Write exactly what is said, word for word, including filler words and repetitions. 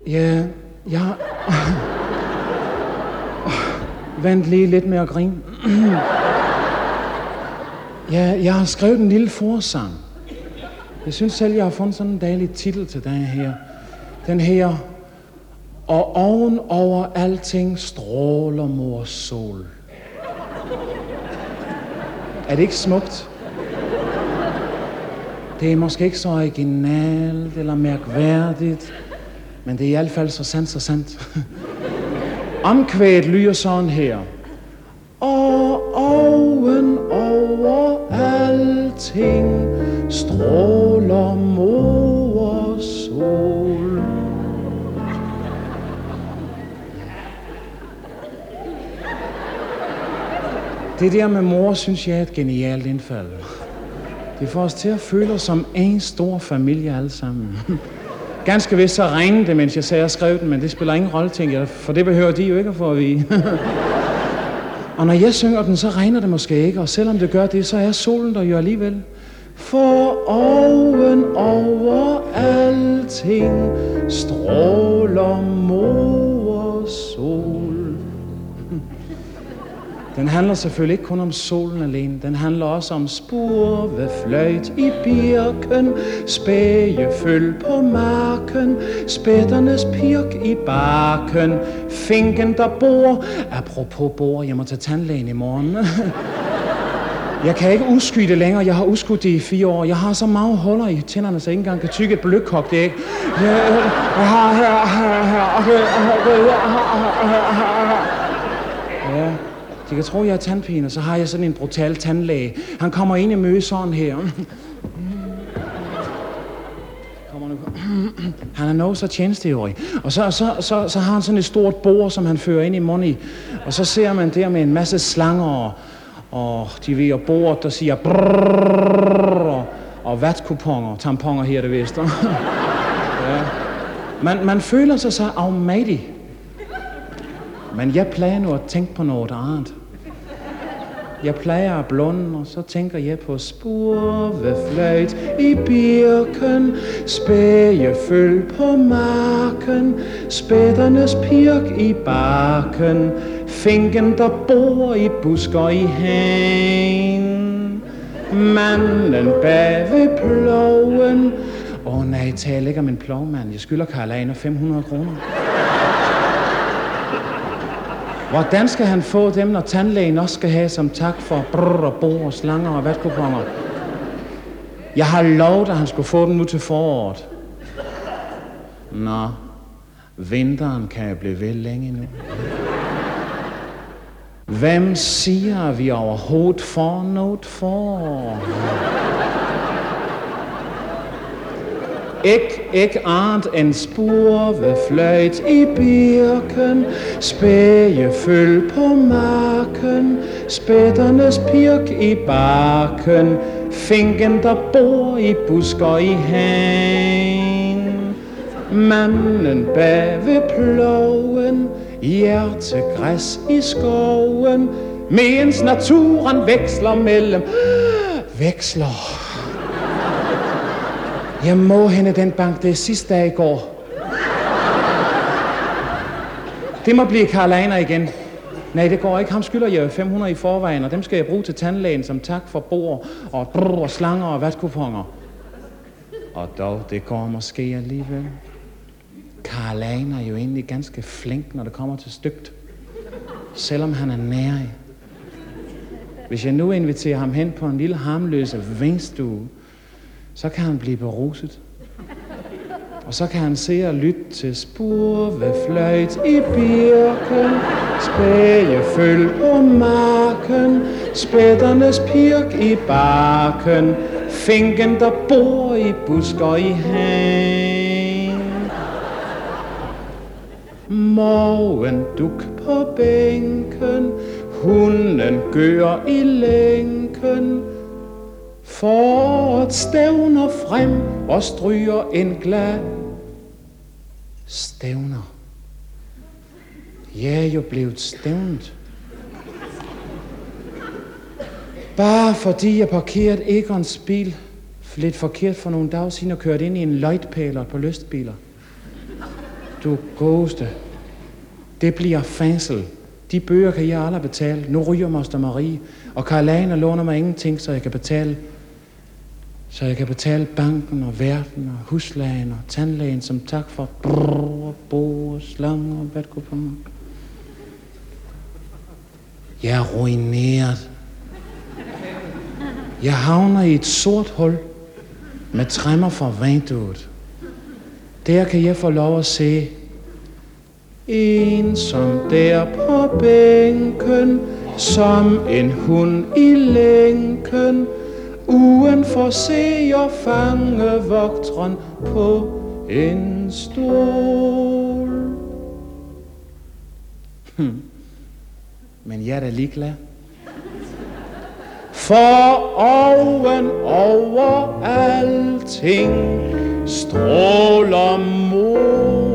Ja, jeg... Vent lige lidt med at grine. Ja, jeg har skrevet en lille forsang. Jeg synes selv, jeg har fundet sådan en dejlig titel til den her. Den her... Og oven over alting stråler mors sol. Er det ikke smukt? Det er måske ikke så originalt eller mærkværdigt, men det er i hvert fald så sandt, så sandt. Omkvædet lyder sådan her. Og oven over alting stråler mors sol. Det der med mor, synes jeg er et genialt indfald. Det får os til at føle os som en stor familie alle sammen. Ganske vist så regnede det, mens jeg sagde og skrev den, men det spiller ingen rolle, tænker jeg, for det behøver de jo ikke at få at vide. Og når jeg synger den, så regner det måske ikke, og selvom det gør det, så er solen der jo alligevel. For oven over alting stråler mors sol. Den handler selvfølgelig ikke kun om solen alene. Den handler også om spurvefløjt i birken, spægeføl på marken, spætternes pirk i barken, finken der bor. Apropos bor, jeg må til tandlægen i morgen. Jeg kan ikke udskyde det længere. Jeg har udskudt det i fire år. Jeg har så mange huller i tænderne, så jeg ikke engang kan tygge et blødkogt æg. Jeg har her, her, her, her. Ja. De kan tro, jeg er tandpine, og så har jeg sådan en brutal tandlæge. Han kommer ind i møde sådan her. Kommer nu. Han er noget så tjenesteøvrig. Og så, så, så, så har han sådan et stort bord, som han fører ind i munden i. Og så ser man der med en masse slanger, og, og de ved at bordet, der siger brrrr, og, og vatkuponer, tamponer her det vist. Ja. Man, man føler sig så afmatig. Men jeg plejer nu at tænke på noget andet. Jeg plejer at blunde, og så tænker jeg på spurvefløjt i birken, spægeføl på marken, spætternes pirk i barken, finken der bor i busker i hagen, manden bag ved ploven. Åh oh, nej, tal ikke om en plovmand. Jeg skylder Karl Aner fem hundrede kroner. Hvordan skal han få dem, når tandlægen også skal have som tak for brrr og bo og slanger og vatkuponer? Jeg har lovet, at han skulle få dem nu til foråret. Nå, vinteren kan jeg blive ved længe nu. Hvem siger, at vi overhovedet får noget forår? Ikke, ikke andet end spurvefløjt i birken, spægeføl på marken, spætternes pirk i barken, finken der bor i busker i hagen, manden bag ved ploven, hjertegræs i skoven, mens naturen veksler mellem veksler. Jeg må hende den bank, det er sidste dag i går. Det må blive Karl Aner igen. Nej, det går ikke. Ham skylder jeg fem hundrede i forvejen, og dem skal jeg bruge til tandlægen som tak for bord og brrr og slanger og vatkuponer. Og dog, det går måske alligevel. Karl Aner er jo egentlig ganske flink, når det kommer til stygt. Selvom han er nærig. Hvis jeg nu inviterer ham hen på en lille harmløse vindstue, så kan han blive beruset. Og så kan han se og lytte til spurvefløjt i birken, spægeføl på marken, spætternes pirk i barken, finken der bor i busker i hagen. Morgenduk på bænken, hunden gør i lænken, foråret stævner frem og stryger en glad. Stævner. Jeg er jo blevet stævnet. Bare fordi jeg parkerede Egons bil lidt forkert for nogle dage siden og kørte ind i en løjtpæler på lystbiler. du godeste. Det bliver fængsel. De bøger kan jeg aldrig betale. Nu ryger Moster Marie. Og Karl-Ane låner mig ingenting, så jeg kan betale. Så jeg kan betale banken og verden og huslægen og tandlægen som tak for brrr, bo, slanger og vatkuponger. Jeg er ruineret. Jeg havner i et sort hul med træmmer fra vinduet. Der kan jeg få lov at se en som der på bænken, som en hund i lænken. Uden for se og fange vogteren på en stol. Hm. Men jeg er da ligeglad. For oven over alting stråler mor.